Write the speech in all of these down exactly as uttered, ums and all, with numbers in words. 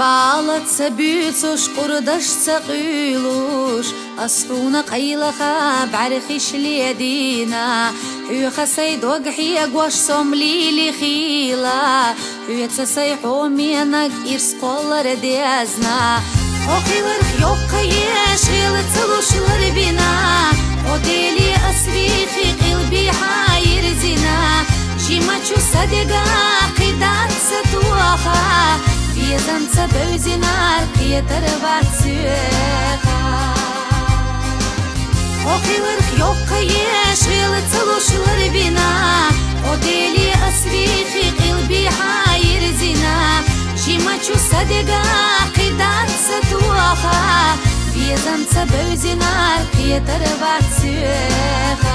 Bağlatsa büyütüş kurdaşsa qıyluş Asruna qaylaqa بعرخش ليدينا حيوخا سيدوغ حيا قواش سومليلي خيلا حيوتسا سيحومينك إرس قولر ديازنا Oqilır yok yeş yıltıluşlar bina O deli asrixi qilbi hayır zina Jimaçu sadega qidat satuaha Biyazan sabözinar qiyatar vatsueha Oqilır yok yeş yıltıluşlar bina O deli asrixi qilbi hayır zina Jimaçu sadega qidat satuaha Biyazan sabözinar qiyatar vatsueha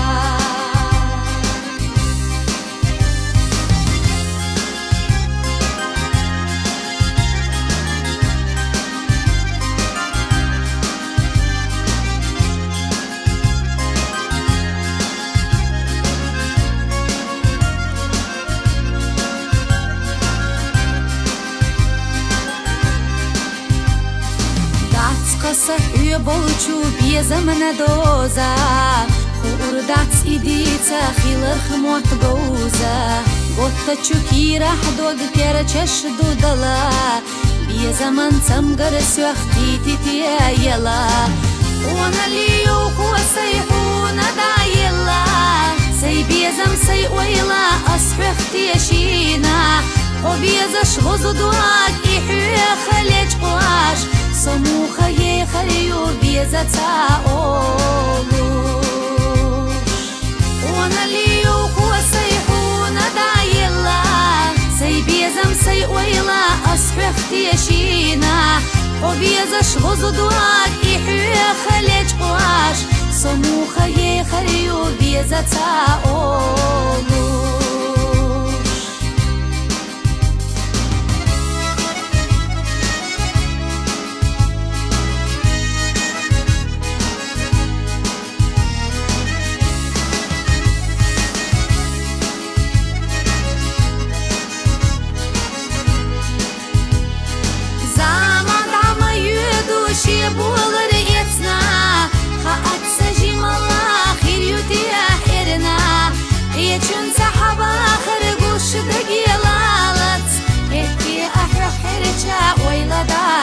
Сахуя болчу безамна доза Хурдац идица хилар хмот гоуза Готта чукира хдог керчеш дудала Безаман самгар сюахти тития ела Она лио хуа сайхуна дайела Сай безам сай ойла асфехти яшина О безаш возу дуак и хуя халеч قواش Samuha ye khariyo bieza ta oluş Ona liyo kuwa sayhuna dayela Say biezam say oyla asfexti yashina O bieza shvozu duak i huya khalej quash Samuha ye khariyo bieza ta oluş Булар етна Хаат сажим Allah Хирют яхерна Ечун сахаба Харгуш дагилалат Эти ахра херча Ойла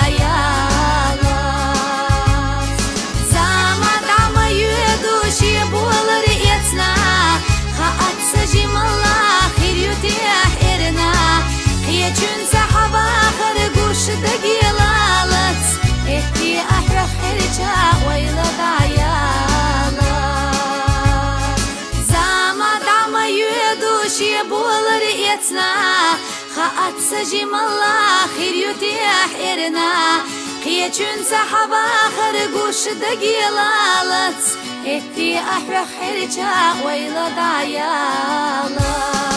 даялат Зама дама юдуши Булар етна Хаат сажим Allah Хирют яхерна Ечун сахаба Харгуш дагилалат Эти ахра херча ойла даяла Зама дама юдуши булар етна Хаат сажим Allah хирют яхерна Қиячун сахаба харгуш дагилалат Эти ахра херча ойла даяла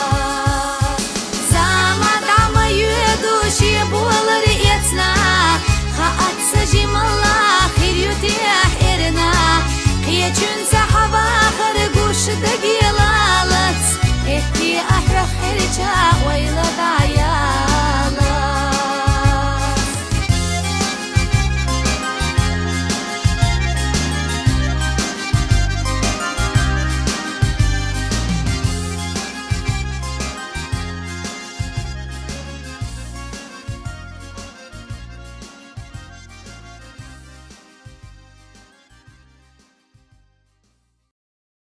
Зама дама юдуши булар етна Хаат сажим Allah хирют яхерна Қиячун